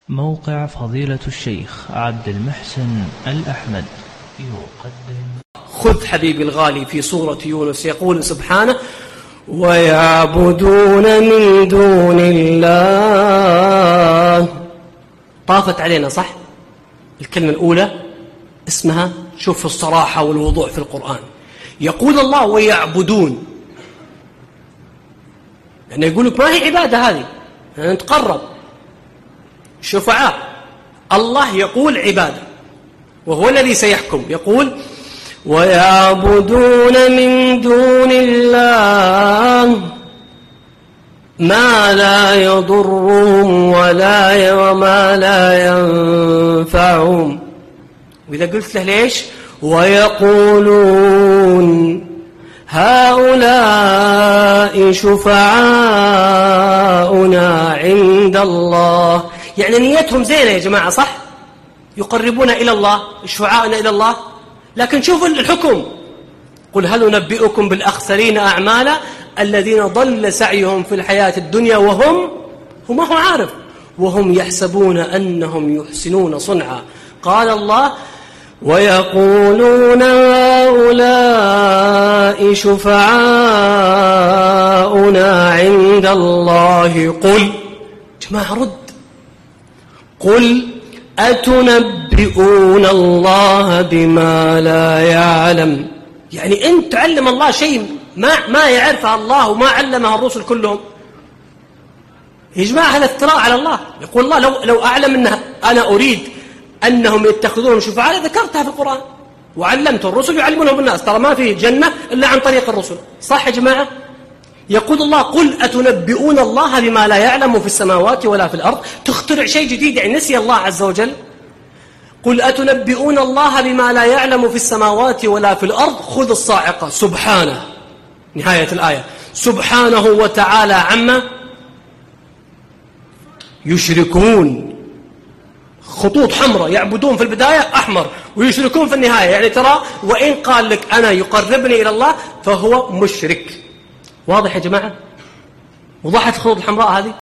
موقع فضيلة الشيخ عبد المحسن الأحمد يقدم. خذ حبيبي الغالي في سورة يونس يقول سبحانه: ويعبدون من دون الله. طافت علينا صح؟ الكلمة الأولى اسمها، شوف الصراحة والوضوح في القرآن. يقول الله ويعبدون، يعني يقول لك ما هي عبادة هذه، يعني نتقرب شفعاء. الله يقول عبادة وهو الذي سيحكم. يقول ويعبدون من دون الله ما لا يضرهم وما لا ينفعهم. وإذا قلت له ليش؟ ويقولون هؤلاء شفعاؤنا عند الله، يعني نيتهم زينة يا جماعة صح؟ يقربون إلى الله، شفعاؤنا إلى الله. لكن شوفوا الحكم: قل هل ننبئكم بالأخسرين أعمالا الذين ضل سعيهم في الحياة الدنيا وهم ما هو عارف وهم يحسبون أنهم يحسنون صنعا. قال الله ويقولون هؤلاء شفعاؤنا عند الله. قل جماعة رد، قل أتنبئون الله بما لا يعلم. يعني أنت تعلم الله شيء ما يعرفه الله وما علمه الرسل كلهم. يا جماعة هذا افتراء على الله. يقول الله لو أعلم أنها أنا أريد أنهم يتخذون شفعاء ذكرتها في القرآن وعلمت الرسل يعلمونهم الناس. ترى ما في جنة إلا عن طريق الرسل، صح يا جماعة؟ يقول الله قل أتنبئون الله بما لا يعلم في السماوات ولا في الأرض. تخترع شيء جديد، يعني نسي الله عز وجل. قل أتنبئون الله بما لا يعلم في السماوات ولا في الأرض. خذ الصاعقة سبحانه، نهاية الآية: سبحانه وتعالى عما يشركون. خطوط حمراء، يعبدون في البداية أحمر ويشركون في النهاية. يعني ترى وإن قال لك أنا يقربني إلى الله فهو مشرك. واضح يا جماعة؟ وضحت الخطوط الحمراء هذه؟